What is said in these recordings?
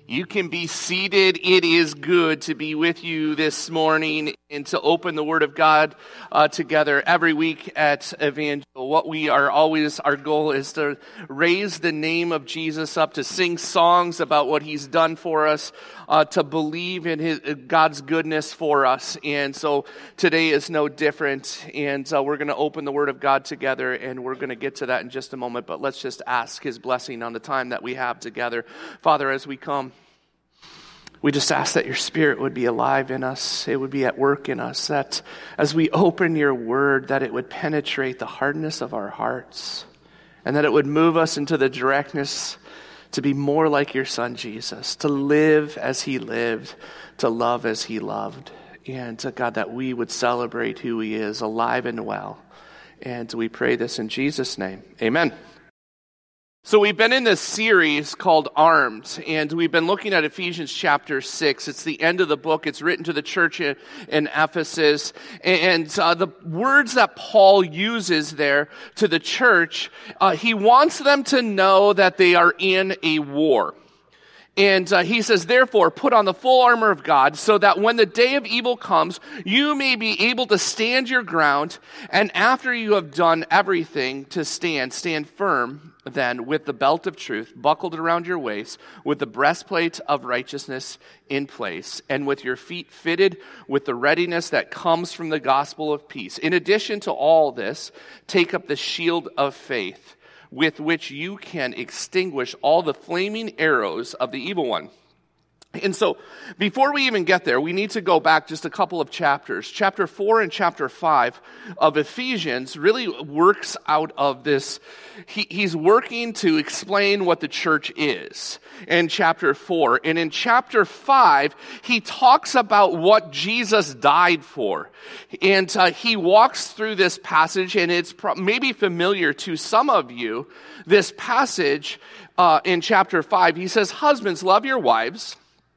You can be seated. It is good to be with you this morning and to open the Word of God together every week at Evangel. What we are always, our goal is to raise the name of Jesus up, to sing songs about what He's done for us, to believe in God's goodness for us. And so today is no different. And we're going to open the Word of God together, and we're going to get to that in just a moment. But let's just ask His blessing on the time that we have together. Father, as we come, we just ask that your Spirit would be alive in us, it would be at work in us, that as we open your word, that it would penetrate the hardness of our hearts, and that it would move us into the directness to be more like your Son Jesus, to live as he lived, to love as he loved, and God, that we would celebrate who he is, alive and well. And we pray this in Jesus' name. Amen. So we've been in this series called Armed, and we've been looking at Ephesians chapter 6. It's the end of the book. It's written to the church in Ephesus. And the words that Paul uses there to the church, he wants them to know that they are in a war. And he says, therefore, put on the full armor of God so that when the day of evil comes, you may be able to stand your ground. And after you have done everything to stand firm then with the belt of truth buckled around your waist, with the breastplate of righteousness in place, and with your feet fitted with the readiness that comes from the gospel of peace. In addition to all this, take up the shield of faith, with which you can extinguish all the flaming arrows of the evil one. And so, before we even get there, we need to go back just a couple of chapters. Chapter 4 and chapter 5 of Ephesians really works out of this. He's working to explain what the church is in chapter 4. And in chapter 5, he talks about what Jesus died for. And he walks through this passage, and it's maybe familiar to some of you. This passage in chapter 5, he says, husbands, love your wives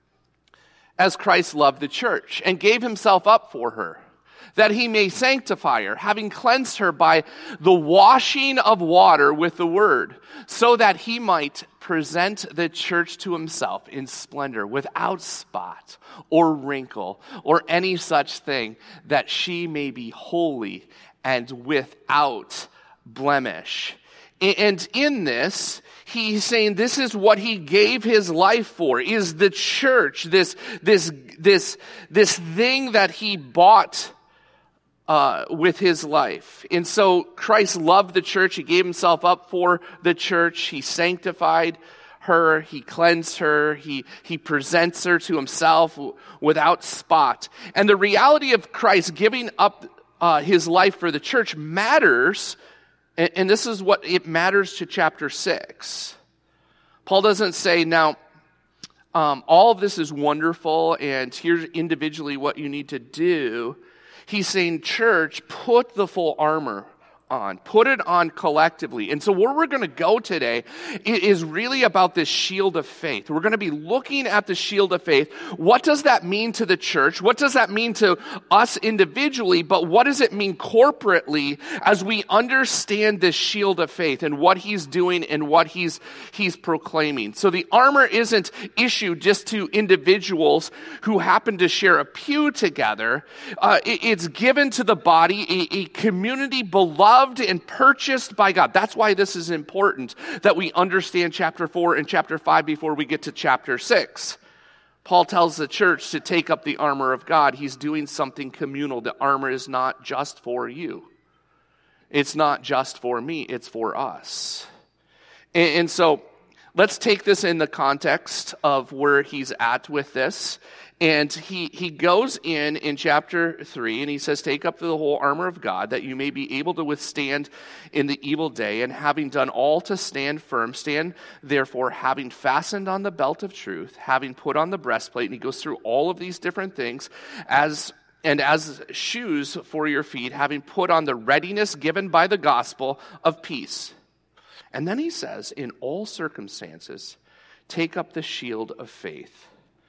as Christ loved the church and gave himself up for her, that he may sanctify her, having cleansed her by the washing of water with the word, so that he might present the church to himself in splendor, without spot or wrinkle or any such thing, that she may be holy and without blemish. And in this, he's saying this is what he gave his life for, is the church, this thing that he bought with his life. And so Christ loved the church. He gave himself up for the church. He sanctified her. He cleansed her. He presents her to himself without spot. And the reality of Christ giving up his life for the church matters. And this is what it matters to chapter 6. Paul doesn't say, now, all of this is wonderful, and here's individually what you need to do. He's saying, church, put the full armor on. Put it on collectively. And so where we're going to go today is really about this shield of faith. We're going to be looking at the shield of faith. What does that mean to the church? What does that mean to us individually? But what does it mean corporately as we understand this shield of faith and what he's doing and what he's proclaiming? So the armor isn't issued just to individuals who happen to share a pew together. It's given to the body, a community beloved and purchased by God. That's why this is important, that we understand chapter 4 and chapter 5 before we get to chapter 6. Paul tells the church to take up the armor of God. He's doing something communal. The armor is not just for you. It's not just for me. It's for us. And so let's take this in the context of where he's at with this. And he goes in chapter 3, and he says, take up the whole armor of God, that you may be able to withstand in the evil day, and having done all to stand firm, stand therefore, having fastened on the belt of truth, having put on the breastplate, and he goes through all of these different things, as shoes for your feet, having put on the readiness given by the gospel of peace. And then he says, in all circumstances, take up the shield of faith,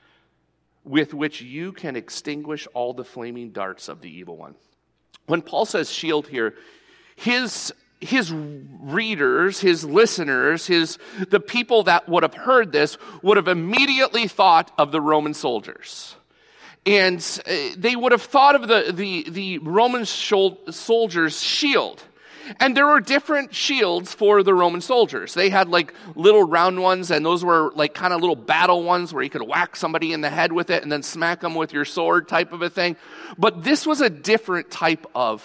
with which you can extinguish all the flaming darts of the evil one. When Paul says shield here, his his readers, his listeners, the people that would have heard this would have immediately thought of the Roman soldiers. And they would have thought of the Roman soldiers' shield. And there were different shields for the Roman soldiers. They had like little round ones, and those were like kind of little battle ones where you could whack somebody in the head with it and then smack them with your sword type of a thing. But this was a different type of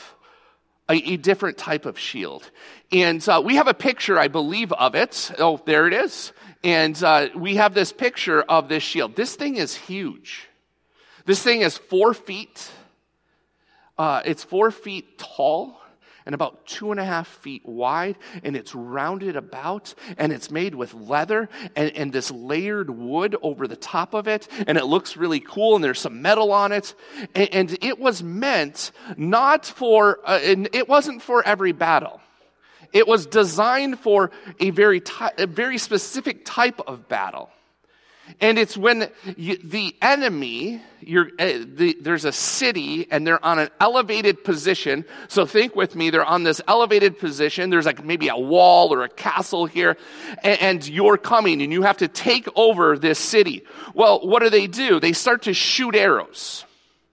shield. And we have a picture, I believe, of it. Oh, there it is. And we have this picture of this shield. This thing is huge. This thing is 4 feet. It's 4 feet tall and about 2.5 feet wide, and it's rounded about, and it's made with leather and this layered wood over the top of it, and it looks really cool, and there's some metal on it, and it was meant not for, it wasn't for every battle. It was designed for a very specific type of battle. And it's when the enemy, there's a city and they're on an elevated position. So think with me, they're on this elevated position. There's like maybe a wall or a castle here, and you're coming and you have to take over this city. Well, what do? They start to shoot arrows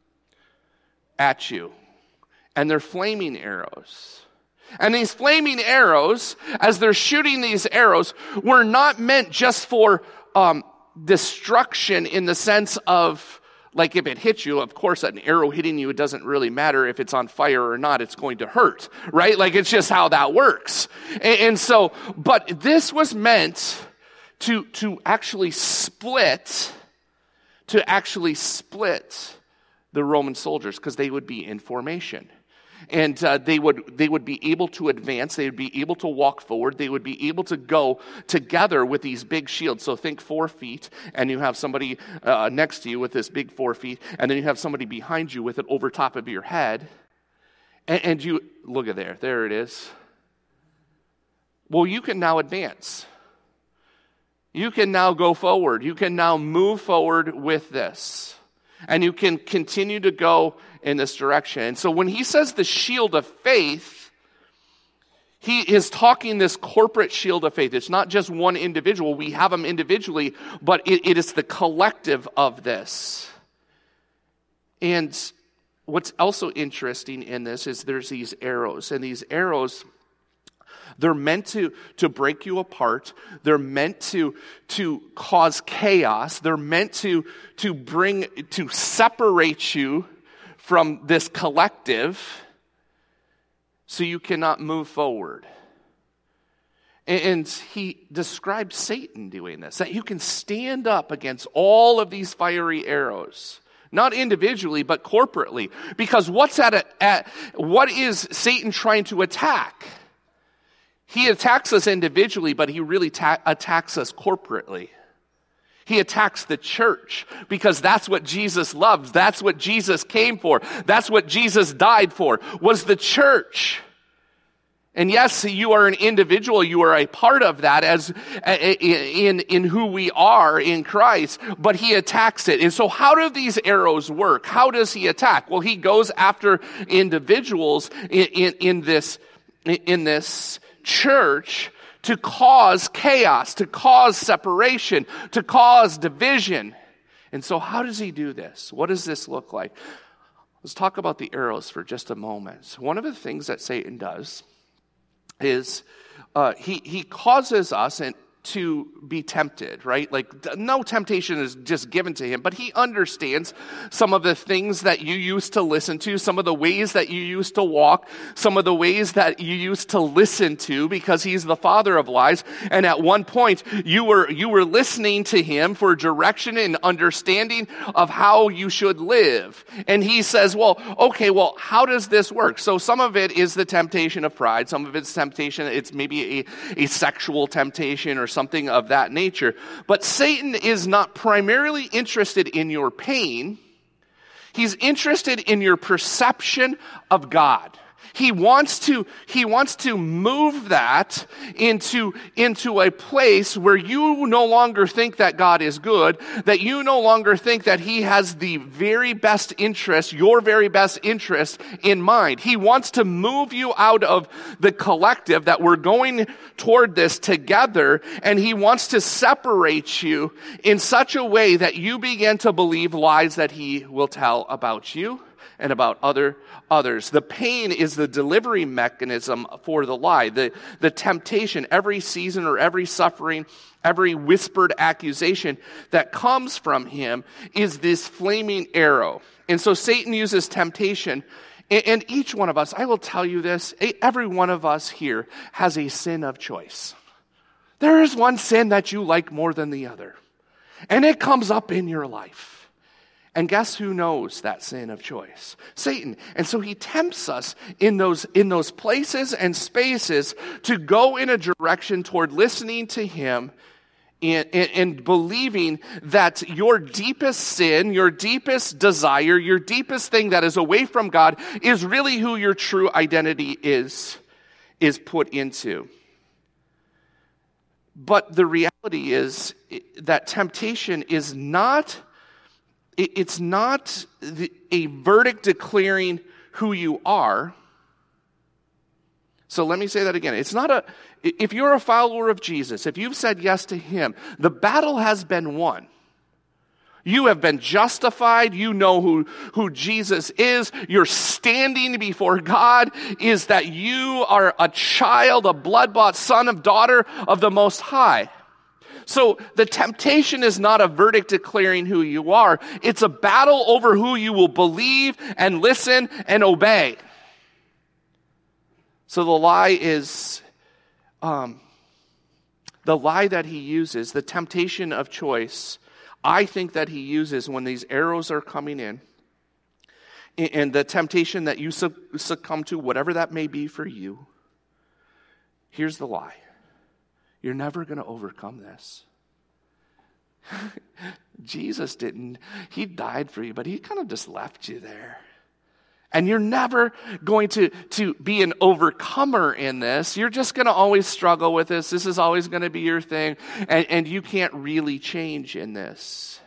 at you. And they're flaming arrows. And these flaming arrows, as they're shooting these arrows, were not meant just for destruction in the sense of, like, if it hits you, of course, an arrow hitting you, it doesn't really matter if it's on fire or not, it's going to hurt, right? Like, it's just how that works. And so, but this was meant to actually split the Roman soldiers, because they would be in formation. And they would be able to advance. They would be able to walk forward. They would be able to go together with these big shields. So think 4 feet, and you have somebody next to you with this big 4 feet, and then you have somebody behind you with it over top of your head. And you, look at there it is. Well, you can now advance. You can now go forward. You can now move forward with this. And you can continue to go in this direction. And so when he says the shield of faith, he is talking this corporate shield of faith. It's not just one individual. We have them individually, but it is the collective of this. And what's also interesting in this is there's these arrows. And these arrows, they're meant to break you apart. They're meant to cause chaos. They're meant to separate you from this collective so you cannot move forward. And he describes Satan doing this, that you can stand up against all of these fiery arrows. Not individually, but corporately. Because what is Satan trying to attack? He attacks us individually, but he really attacks us corporately. He attacks the church because that's what Jesus loves. That's what Jesus came for. That's what Jesus died for, was the church. And yes, you are an individual. You are a part of that as in who we are in Christ, but he attacks it. And so how do these arrows work? How does he attack? Well, he goes after individuals in this church to cause chaos, to cause separation, to cause division. And so how does he do this? What does this look like? Let's talk about the arrows for just a moment. One of the things that Satan does is he causes us to be tempted, right? Like, no temptation is just given to him, but he understands some of the things that you used to listen to, some of the ways that you used to walk, some of the ways that you used to listen to, because he's the father of lies. And at one point, you were listening to him for direction and understanding of how you should live. And he says, well, how does this work? So some of it is the temptation of pride. Some of it's temptation. It's maybe a sexual temptation or something of that nature. But Satan is not primarily interested in your pain. He's interested in your perception of God. He wants to move that into a place where you no longer think that God is good, that you no longer think that he has the very best interest, your very best interest in mind. He wants to move you out of the collective, that we're going toward this together, and he wants to separate you in such a way that you begin to believe lies that he will tell about you and about others. The pain is the delivery mechanism for the lie. The temptation, every season or every suffering, every whispered accusation that comes from him is this flaming arrow. And so Satan uses temptation, and each one of us, I will tell you this, every one of us here has a sin of choice. There is one sin that you like more than the other, and it comes up in your life. And guess who knows that sin of choice? Satan. And so he tempts us in those places and spaces to go in a direction toward listening to him and believing that your deepest sin, your deepest desire, your deepest thing that is away from God is really who your true identity is put into. But the reality is that temptation is not... It's not a verdict declaring who you are. So let me say that again. It's not if you're a follower of Jesus, if you've said yes to him, the battle has been won. You have been justified. You know who Jesus is. Your standing before God is that you are a child, a blood-bought son of daughter of the Most High. So the temptation is not a verdict declaring who you are. It's a battle over who you will believe and listen and obey. So the lie is, the lie that he uses, the temptation of choice, I think that he uses when these arrows are coming in, and the temptation that you succumb to, whatever that may be for you. Here's the lie. You're never going to overcome this. Jesus didn't. He died for you, but he kind of just left you there. And you're never going to be an overcomer in this. You're just going to always struggle with this. This is always going to be your thing. And you can't really change in this.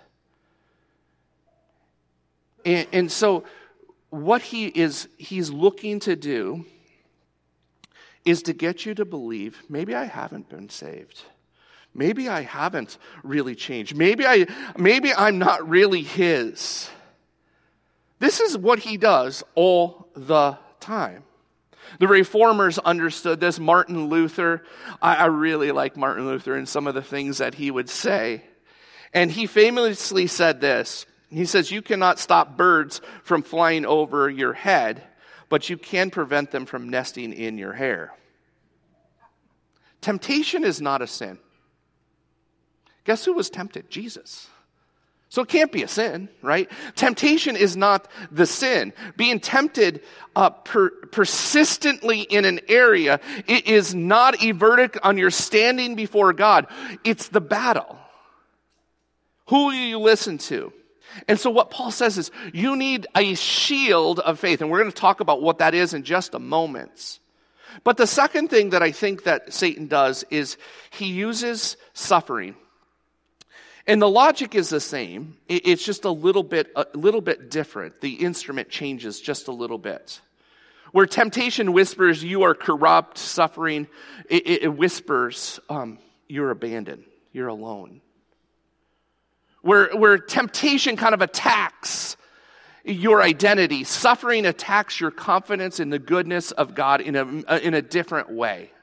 And so what he's looking to do is to get you to believe, maybe I haven't been saved. Maybe I haven't really changed. Maybe I'm not really his. This is what he does all the time. The Reformers understood this. Martin Luther, I really like Martin Luther and some of the things that he would say. And he famously said this. He says, you cannot stop birds from flying over your head, but you can prevent them from nesting in your hair. Temptation is not a sin. Guess who was tempted? Jesus. So it can't be a sin, right? Temptation is not the sin. Being tempted persistently in an area, it is not a verdict on your standing before God. It's the battle. Who will you listen to? And so what Paul says is, you need a shield of faith. And we're going to talk about what that is in just a moment. But the second thing that I think that Satan does is he uses suffering. And the logic is the same. It's just a little bit different. The instrument changes just a little bit. Where temptation whispers, you are corrupt, suffering, it whispers, you're abandoned, you're alone. Where temptation kind of attacks your identity, suffering attacks your confidence in the goodness of God in a different way.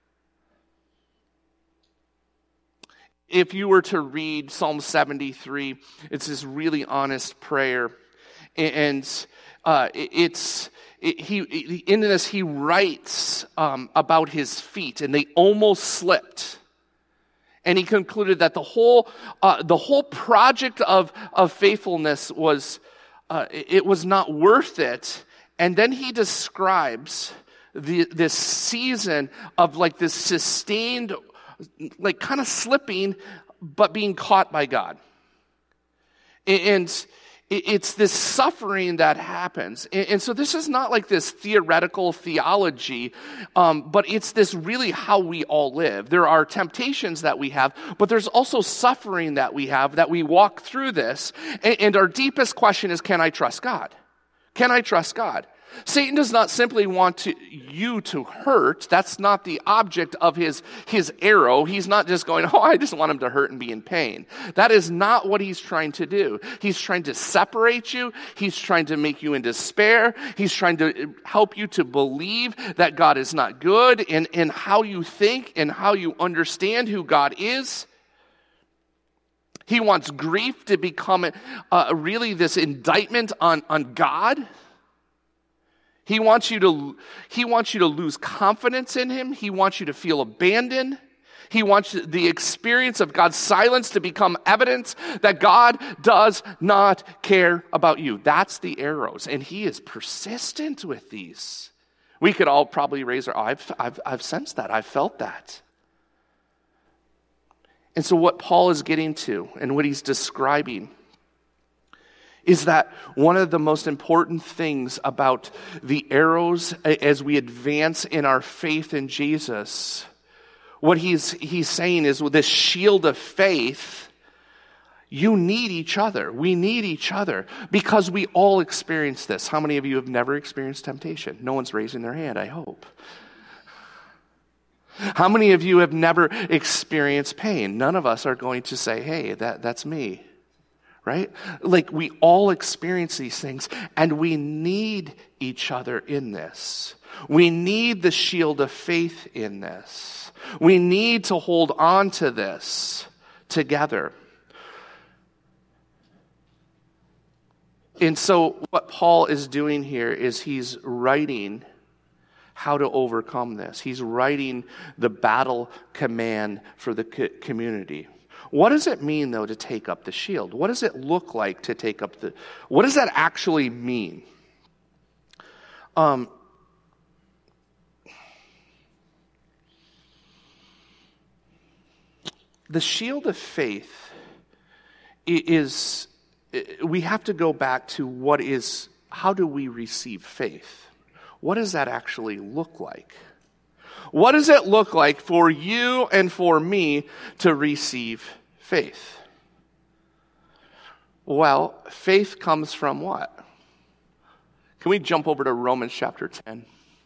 If you were to read Psalm 73, it's this really honest prayer, and in this he writes about his feet, and they almost slipped. And he concluded that the whole project of faithfulness was it was not worth it. And then he describes this season of like this sustained, like kind of slipping, but being caught by God. And It's this suffering that happens. And so this is not like this theoretical theology, but it's this really how we all live. There are temptations that we have, but there's also suffering that we have, that we walk through this. And our deepest question is, can I trust God? Can I trust God? Satan does not simply want you to hurt. That's not the object of his arrow. He's not just going, I just want him to hurt and be in pain. That is not what he's trying to do. He's trying to separate you. He's trying to make you in despair. He's trying to help you to believe that God is not good in how you think and how you understand who God is. He wants grief to become really this indictment on God. He wants you to lose confidence in him. He wants you to feel abandoned. He wants the experience of God's silence to become evidence that God does not care about you. That's the arrows, and he is persistent with these. We could all probably raise our I've sensed that. I've felt that. And so what Paul is getting to and what he's describing is that one of the most important things about the arrows as we advance in our faith in Jesus, what he's saying is, with this shield of faith, you need each other. We need each other because we all experience this. How many of you have never experienced temptation? No one's raising their hand, I hope. How many of you have never experienced pain? None of us are going to say, hey, that's me. Right? Like, we all experience these things, and we need each other in this. We need the shield of faith in this. We need to hold on to this together. And so what Paul is doing here is he's writing how to overcome this. He's writing the battle command for the community. What does it mean, though, to take up the shield? What does it look like to take up what does that actually mean? The shield of faith is, we have to go back to how do we receive faith? What does that actually look like? What does it look like for you and for me to receive faith? Well, faith comes from what? Can we jump over to Romans chapter 10?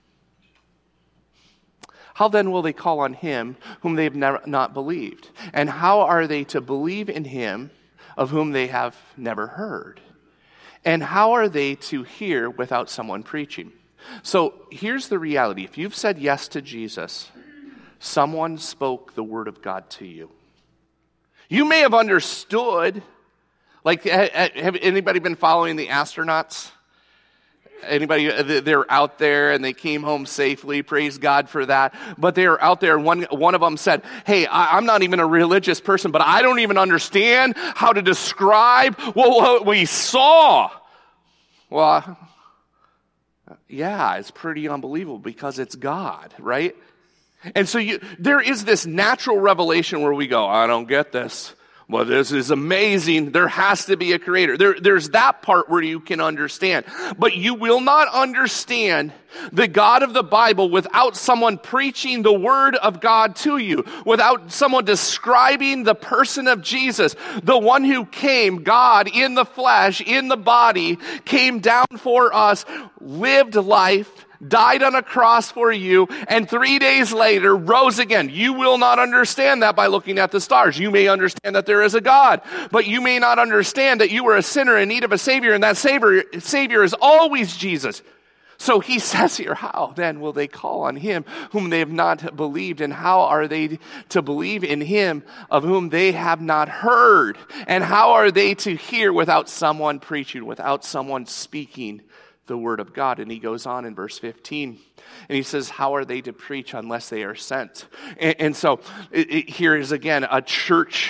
How then will they call on him whom they have not believed? And how are they to believe in him of whom they have never heard? And how are they to hear without someone preaching? So here's the reality. If you've said yes to Jesus, someone spoke the word of God to you. You may have understood, like, have anybody been following the astronauts? Anybody, they're out there and they came home safely, praise God for that. But they were out there and one of them said, hey, I'm not even a religious person, but I don't even understand how to describe what we saw. Well, yeah, it's pretty unbelievable because it's God, right? And so there is this natural revelation where we go, I don't get this. Well, this is amazing. There has to be a creator. There's that part where you can understand. But you will not understand the God of the Bible without someone preaching the word of God to you, without someone describing the person of Jesus, the one who came, God in the flesh, in the body, came down for us, lived life, died on a cross for you, and 3 days later rose again. You will not understand that by looking at the stars. You may understand that there is a God, but you may not understand that you were a sinner in need of a Savior, and that Savior is always Jesus. So he says here, how then will they call on him whom they have not believed? And how are they to believe in him of whom they have not heard? And how are they to hear without someone preaching, without someone speaking the word of God? And he goes on in verse 15 and he says, how are they to preach unless they are sent? And so here is again a church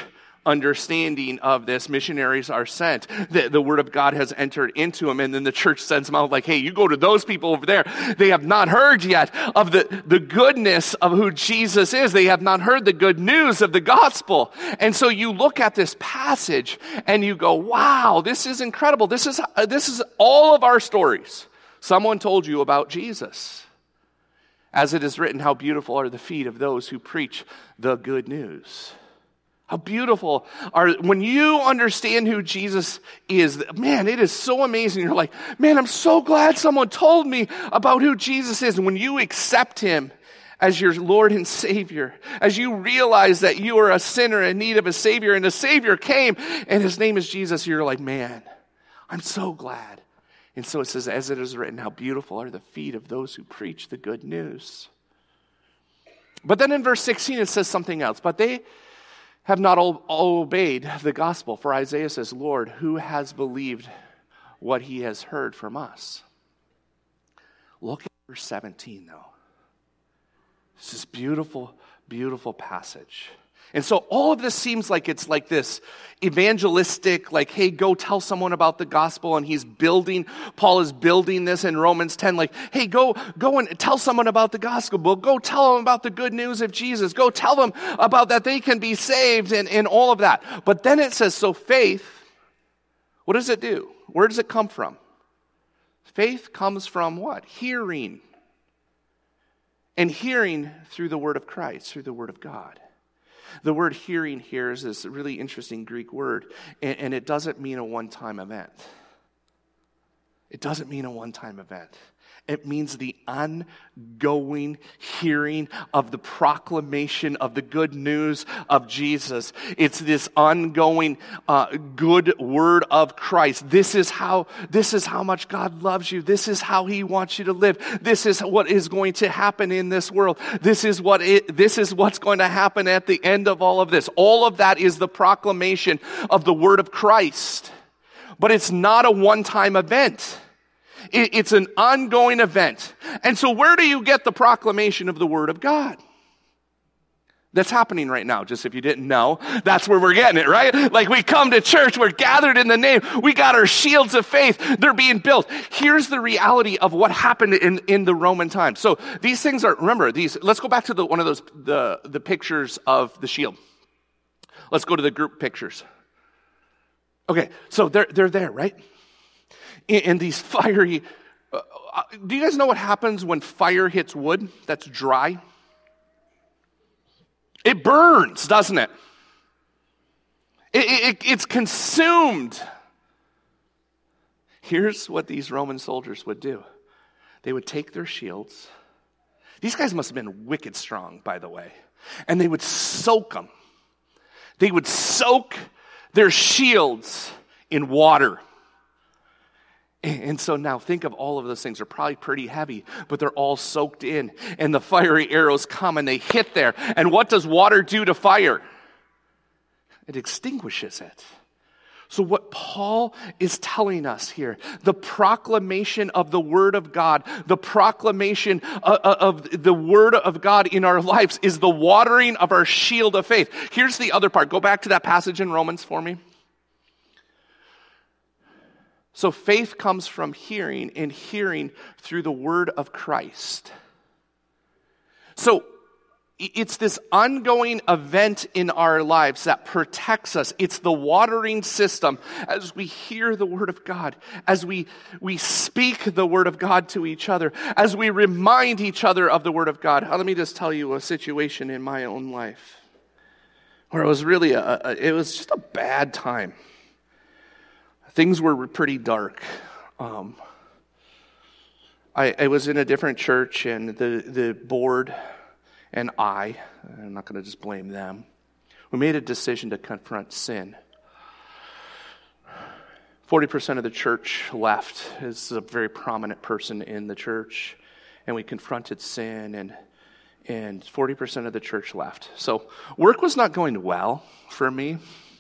understanding of this. Missionaries are sent. The word of God has entered into them, and then the church sends them out like, hey, you go to those people over there. They have not heard yet of the goodness of who Jesus is. They have not heard the good news of the gospel. And so you look at this passage and you go, wow, this is incredible. This is all of our stories. Someone told you about Jesus. As it is written, how beautiful are the feet of those who preach the good news. How beautiful when you understand who Jesus is, man, it is so amazing. You're like, man, I'm so glad someone told me about who Jesus is. And when you accept him as your Lord and Savior, as you realize that you are a sinner in need of a Savior, and the Savior came, and his name is Jesus, you're like, man, I'm so glad. And so it says, as it is written, how beautiful are the feet of those who preach the good news. But then in verse 16 it says something else. But they have not obeyed the gospel. For Isaiah says, Lord, who has believed what he has heard from us? Look at verse 17 though. This is beautiful, beautiful passage. And so all of this seems like it's like this evangelistic, like, hey, go tell someone about the gospel. And Paul is building this in Romans 10, like, hey, go and tell someone about the gospel. Go tell them about the good news of Jesus. Go tell them about that they can be saved and all of that. But then it says, so faith, what does it do? Where does it come from? Faith comes from what? Hearing. And hearing through the word of Christ, through the word of God. The word hearing here is this really interesting Greek word, and it doesn't mean a one-time event. It doesn't mean a one-time event. It means the ongoing hearing of the proclamation of the good news of Jesus. It's this ongoing good word of Christ. This is how much God loves you. This is how he wants you to live. This is what is going to happen in this world. This is what's going to happen at the end of all of this. All of that is the proclamation of the word of Christ. But it's not a one-time event. It's an ongoing event. And so where do you get the proclamation of the word of God? That's happening right now, just if you didn't know. That's where we're getting it, right? Like we come to church, we're gathered in the name, we got our shields of faith, they're being built. Here's the reality of what happened in the Roman times. So these things are, remember, let's go back to one of those, the pictures of the shield. Let's go to the group pictures. Okay, so they're there, right? And these fiery, do you guys know what happens when fire hits wood that's dry? It burns, doesn't it? It's consumed. Here's what these Roman soldiers would do. They would take their shields. These guys must have been wicked strong, by the way. And they would soak them. They would soak their shields in water. And so now think of all of those things. They're probably pretty heavy, but they're all soaked in. And the fiery arrows come and they hit there. And what does water do to fire? It extinguishes it. So what Paul is telling us here, the proclamation of the Word of God, the proclamation of the Word of God in our lives is the watering of our shield of faith. Here's the other part. Go back to that passage in Romans for me. So faith comes from hearing, and hearing through the word of Christ. So it's this ongoing event in our lives that protects us. It's the watering system as we hear the word of God, as we speak the word of God to each other, as we remind each other of the word of God. Let me just tell you a situation in my own life where it was really it was just a bad time. Things were pretty dark. I was in a different church, and the board and I'm not going to just blame them, we made a decision to confront sin. 40% of the church left. This is a very prominent person in the church, and we confronted sin, and 40% of the church left. So work was not going well for me.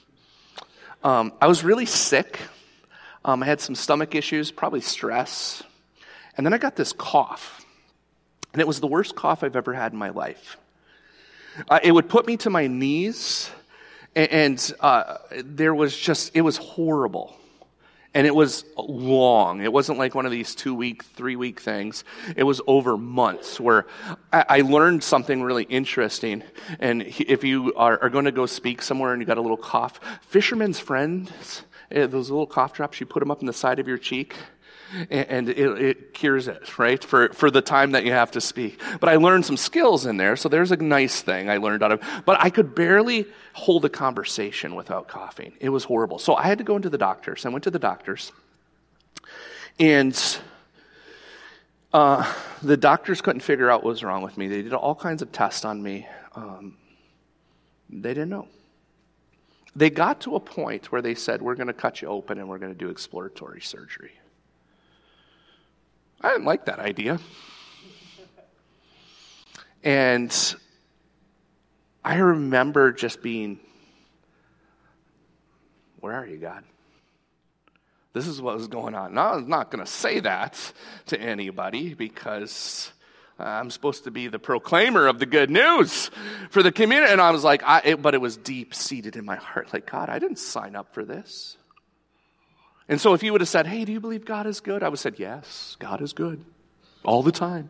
I was really sick. I had some stomach issues, probably stress. And then I got this cough. And it was the worst cough I've ever had in my life. It would put me to my knees, And there was just, it was horrible. And it was long. It wasn't like one of these 2-week, 3-week things. It was over months where I learned something really interesting. And if you are going to go speak somewhere and you got a little cough, Fisherman's Friends, those little cough drops, you put them up in the side of your cheek. And it cures it, right, for the time that you have to speak. But I learned some skills in there, so there's a nice thing I learned out of. But I could barely hold a conversation without coughing. It was horrible. So I had to go into the doctors. I went to the doctors, and the doctors couldn't figure out what was wrong with me. They did all kinds of tests on me. They didn't know. They got to a point where they said, we're going to cut you open and we're going to do exploratory surgery. I didn't like that idea. And I remember just being, where are you, God? This is what was going on. Now, I'm not going to say that to anybody because I'm supposed to be the proclaimer of the good news for the community. And I was like, but it was deep-seated in my heart. Like, God, I didn't sign up for this. And so if you would have said, hey, do you believe God is good? I would have said, yes, God is good. All the time.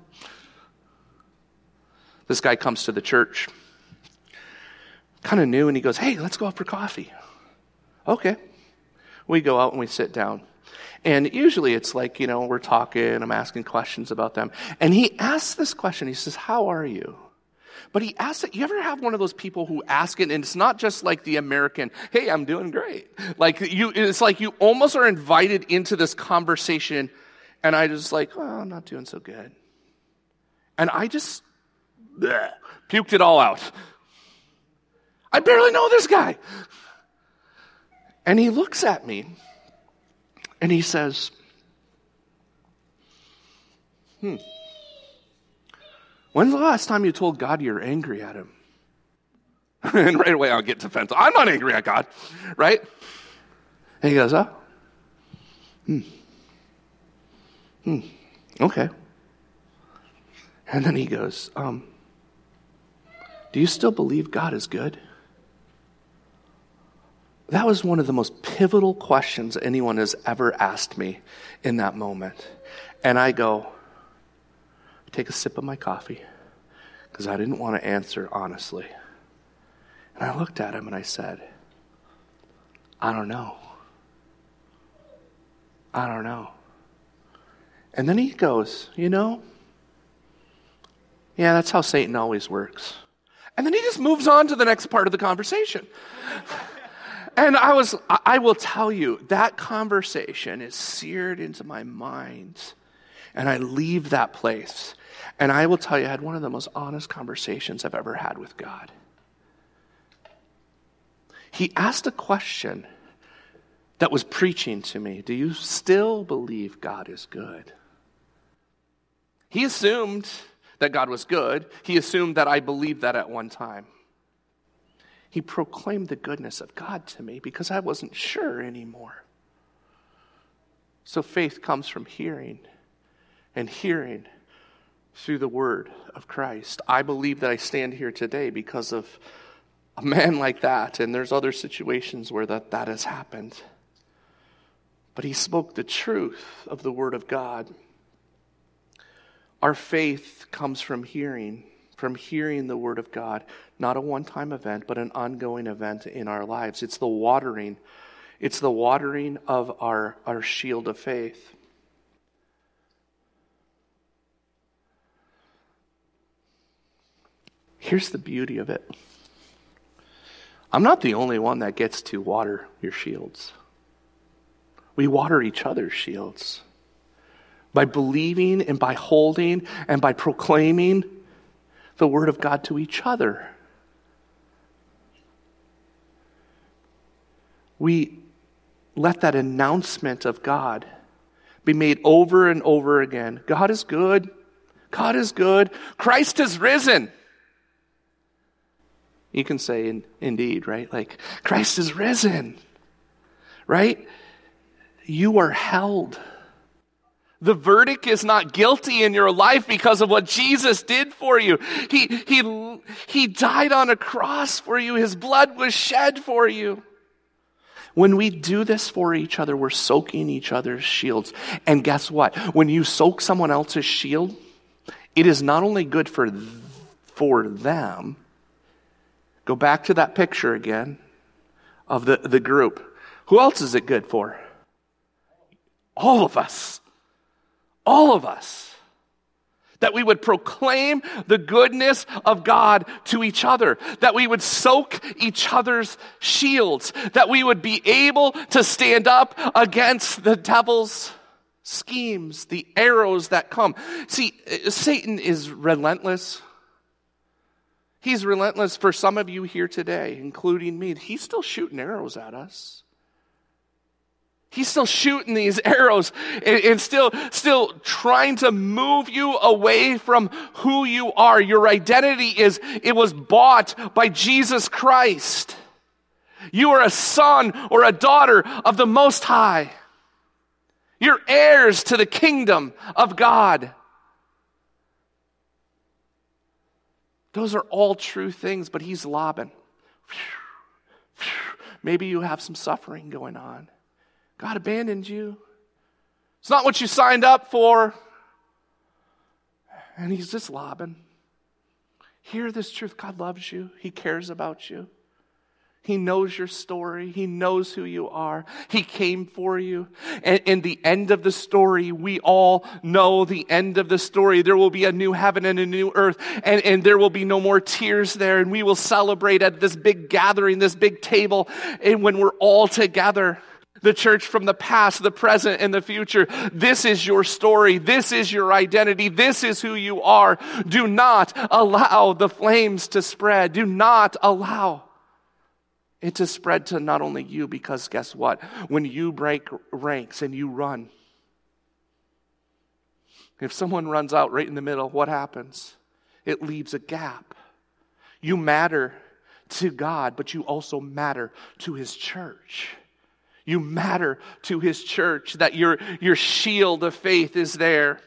This guy comes to the church, kind of new, and he goes, hey, let's go out for coffee. Okay. We go out and we sit down. And usually it's like, we're talking, I'm asking questions about them. And he asks this question, he says, how are you? But he asks it, you ever have one of those people who ask it, and it's not just like the American, hey, I'm doing great. It's like you almost are invited into this conversation, and I just like, oh, I'm not doing so good. And I just puked it all out. I barely know this guy. And he looks at me, and he says, when's the last time you told God you're angry at him? And right away I'll get defensive. I'm not angry at God, right? And he goes, okay. And then he goes, do you still believe God is good? That was one of the most pivotal questions anyone has ever asked me in that moment. And I go, take a sip of my coffee, because I didn't want to answer honestly. And I looked at him and I said, I don't know. I don't know. And then he goes, yeah, that's how Satan always works. And then he just moves on to the next part of the conversation. And I will tell you, that conversation is seared into my mind. And I leave that place. And I will tell you, I had one of the most honest conversations I've ever had with God. He asked a question that was preaching to me. Do you still believe God is good? He assumed that God was good. He assumed that I believed that at one time. He proclaimed the goodness of God to me because I wasn't sure anymore. So faith comes from hearing, and hearing through the word of Christ. I believe that I stand here today because of a man like that, and there's other situations where that has happened. But he spoke the truth of the word of God. Our faith comes from hearing the word of God, not a one-time event, but an ongoing event in our lives. It's the watering of our shield of faith. Here's the beauty of it. I'm not the only one that gets to water your shields. We water each other's shields by believing and by holding and by proclaiming the word of God to each other. We let that announcement of God be made over and over again. God is good. God is good. Christ has risen. You can say indeed, right? Like, Christ is risen, right? You are held The verdict is not guilty in your life because of what Jesus did for you. He died on a cross for you. His blood was shed for you. When we do this for each other, we're soaking each other's shields. And guess what? When you soak someone else's shield, it is not only good for them. Go back to that picture again of the group. Who else is it good for? All of us. All of us. That we would proclaim the goodness of God to each other. That we would soak each other's shields. That we would be able to stand up against the devil's schemes, the arrows that come. See, Satan is relentless. He's relentless for some of you here today, including me. He's still shooting arrows at us. He's still shooting these arrows and still trying to move you away from who you are. Your identity it was bought by Jesus Christ. You are a son or a daughter of the Most High. You're heirs to the kingdom of God. Those are all true things, but he's lobbing. Maybe you have some suffering going on. God abandoned you. It's not what you signed up for. And he's just lobbing. Hear this truth. God loves you. He cares about you. He knows your story. He knows who you are. He came for you. And in the end of the story, we all know the end of the story. There will be a new heaven and a new earth. And there will be no more tears there. And we will celebrate at this big gathering, this big table. And when we're all together, the church from the past, the present, and the future. This is your story. This is your identity. This is who you are. Do not allow the flames to spread. Do not allow it to spread to not only you, because guess what? When you break ranks and you run, if someone runs out right in the middle, what happens? It leaves a gap. You matter to God, but you also matter to His church. You matter to His church, that your shield of faith is there.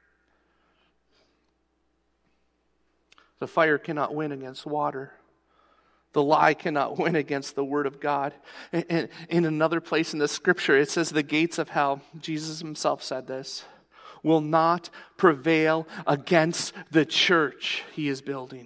The fire cannot win against water. The lie cannot win against the word of God. And in another place in the scripture, it says the gates of hell, Jesus himself said this, will not prevail against the church he is building.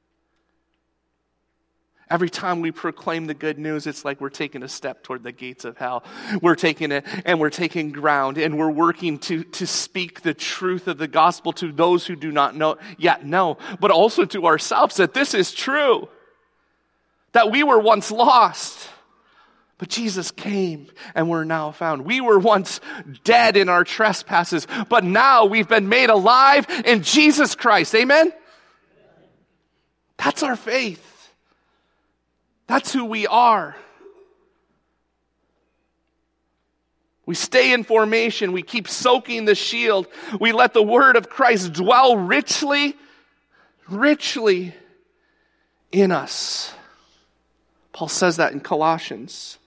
Every time we proclaim the good news, it's like we're taking a step toward the gates of hell. We're taking it and we're taking ground, and we're working to speak the truth of the gospel to those who do not know yet know, but also to ourselves that this is true. That we were once lost, but Jesus came and we're now found. We were once dead in our trespasses, but now we've been made alive in Jesus Christ. Amen? That's our faith. That's who we are. We stay in formation. We keep soaking the shield. We let the word of Christ dwell richly in us. Paul says that in Colossians.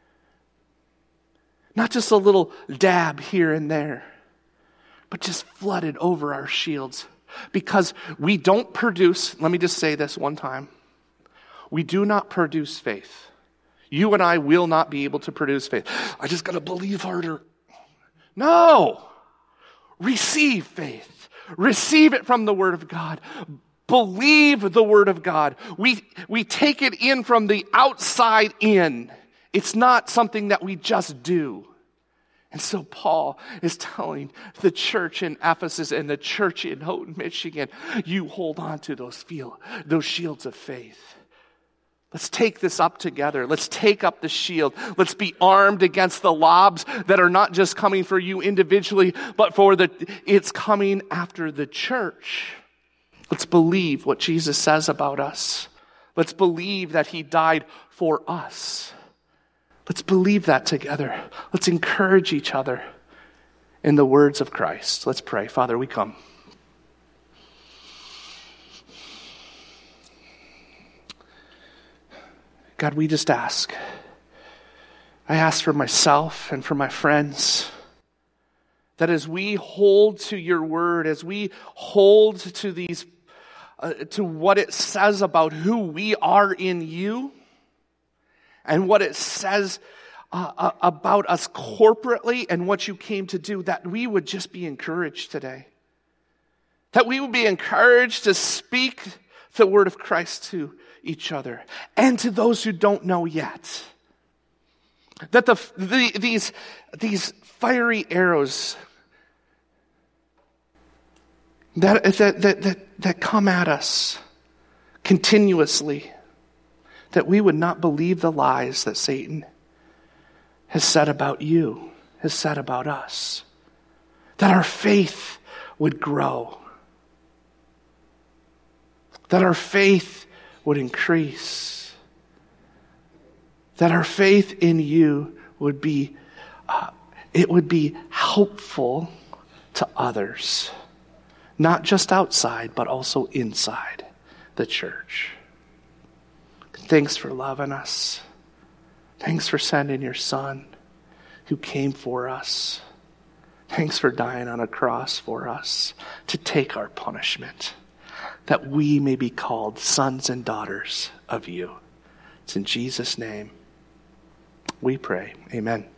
Not just a little dab here and there, but just flooded over our shields. Because we don't produce, let me just say this one time. We do not produce faith. You and I will not be able to produce faith. I just got to believe harder. No. Receive faith. Receive it from the Word of God. Believe the Word of God. We take it in from the outside in. It's not something that we just do. And so Paul is telling the church in Ephesus and the church in Houghton, Michigan, you hold on to those shields of faith. Let's take this up together. Let's take up the shield. Let's be armed against the lobs that are not just coming for you individually, but it's coming after the church. Let's believe what Jesus says about us. Let's believe that He died for us. Let's believe that together. Let's encourage each other in the words of Christ. Let's pray. Father, we come. God, we just ask. I ask for myself and for my friends That as we hold to your word, as we hold to these, to what it says about who we are in you, and what it says about us corporately and what you came to do, that we would just be encouraged today. That we would be encouraged to speak the word of Christ to each other and to those who don't know yet. That these fiery arrows that come at us continuously, that we would not believe the lies that Satan has said about you, has said about us. That our faith would grow. That our faith would increase. That our faith in you would be, it would be helpful to others. Not just outside, but also inside the church. Thanks for loving us. Thanks for sending your Son who came for us. Thanks for dying on a cross for us to take our punishment, that we may be called sons and daughters of you. It's in Jesus' name we pray. Amen.